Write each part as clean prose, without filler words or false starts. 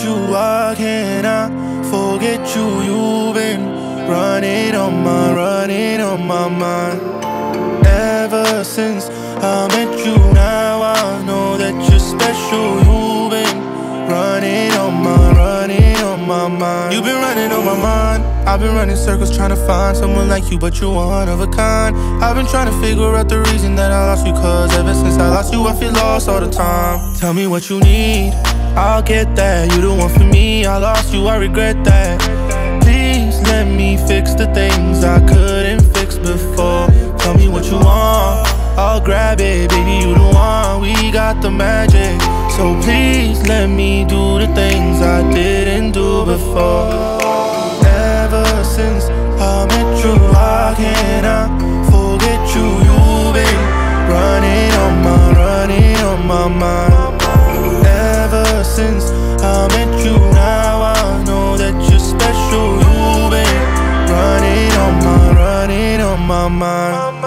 you, why can't I forget you? You've been running on my mind. Ever since I met you, now I know that you're special. You've been running on my mind. You've been running on my mind. I've been running circles trying to find someone like you, but you're one of a kind. I've been trying to figure out the reason that I lost you, cause ever since I lost you I feel lost all the time. Tell me what you need, I'll get that. You the one for me, I lost you, I regret that. Please let me fix the things I couldn't fix before. Tell me what you want, I'll grab it. Baby, you the one, we got the magic. So please let me do the things I didn't do before. Ever since I met you, why can't I forget you? You've been running on my mind. Ever since I met you, now I know that you're special. You've been running on my mind.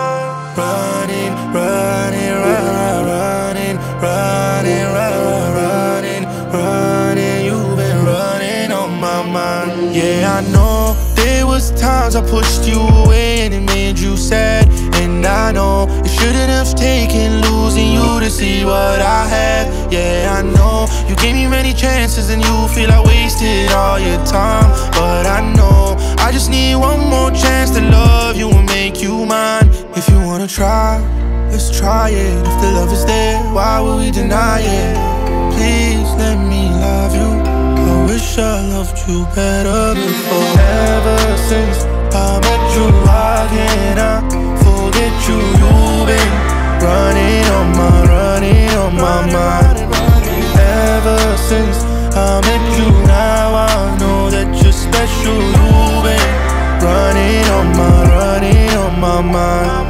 Running, you've been running on my mind. Yeah, I know there was times I pushed you away and it made you sad. And I know it shouldn't have taken losing you to see what I had. Yeah, I know you gave me many chances and you feel I wasted all your time. But I know I just need one more chance to love you and make you mine. If you wanna try, let's try it. If the love is there, why would we deny it? Please let me love you, I wish I loved you better before. Ever since I met you, why can't I forget you? You've been running on my mind. Ever since I met you, now I know that you're special. You've been running on my mind.